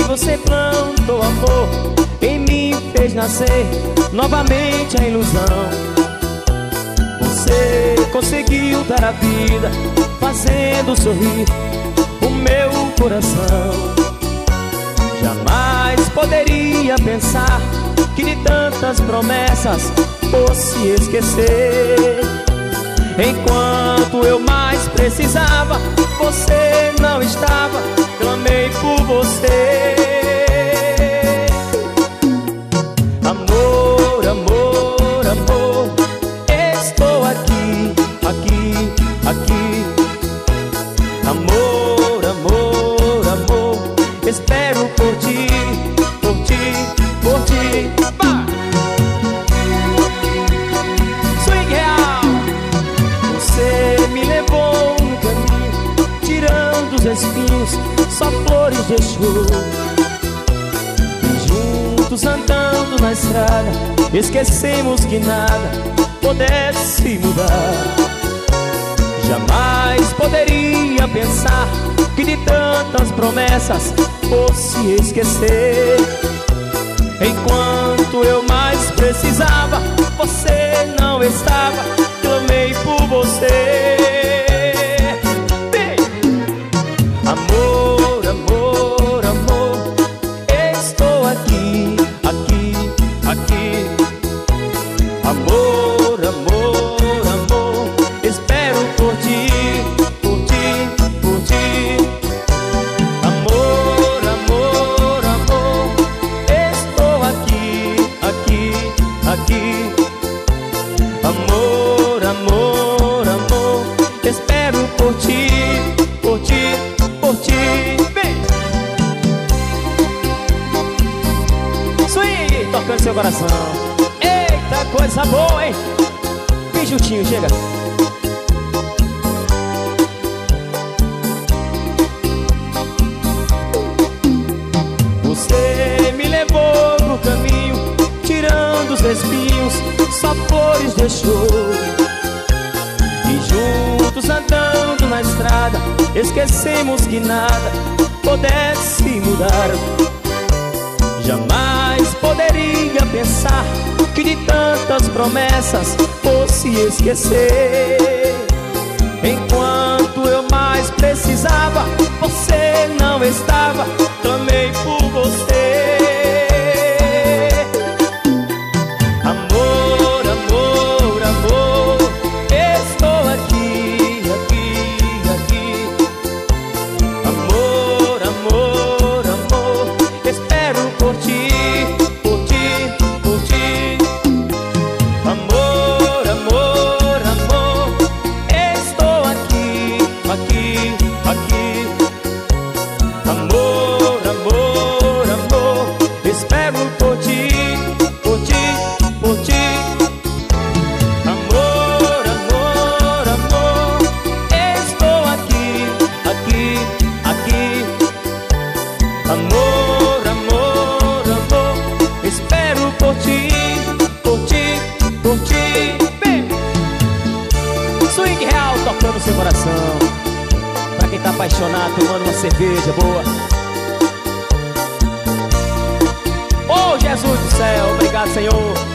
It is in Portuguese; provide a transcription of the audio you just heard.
você plantou amor, em mim fez nascer novamente a ilusão. Você conseguiu dar a vida, fazendo sorrir o meu coração. Jamais poderia pensar que de tantas promessas fosse esquecer. Enquanto eu mais precisava, você não estava, clamei por você. Amor, amor, amor, estou aqui, aqui, aqui. Amor, amor, amor, espero por ti, por ti, por ti. Vai! Swing real! Você me levou no caminho, tirando os espinhos, só flores deixou. E juntos andando na estrada, esquecemos que nada pudesse mudar. Jamais poderia pensar que de tantas promessas fosse esquecer. Enquanto eu mais precisava, você não estava, clamei por você. Amor, amor, amor, estou aqui, aqui, aqui. Amor, amor, amor, espero por ti, por ti, por ti. Amor, amor, amor, estou aqui, aqui, aqui. Amor, amor, amor, espero por ti, por ti, por ti. Vem! Swing, tocando seu coração. Eita, coisa boa, hein? Vem juntinho, chega. Você me levou no caminho, tirando os espinhos, só flores deixou. E juntos andando na estrada, esquecemos que nada pudesse mudar. Jamais poderia pensar que de tantas promessas fosse esquecer. Enquanto eu mais precisava, você não estava, clamei por você. Amor, amor, amor, estou aqui, aqui, aqui. Amor, amor, amor, espero por ti, por ti, por ti. Amor, amor, amor, estou aqui, aqui, aqui. Amor, amor, amor, espero por ti, por ti, por ti. Amor, amor, amor, estou aqui, aqui, aqui. Amor, amor, amor, espero por ti, por ti, por ti. Vem! Swing real tocando seu coração. Pra quem tá apaixonado, tomando uma cerveja boa. Oh, Jesus do céu, obrigado, Senhor.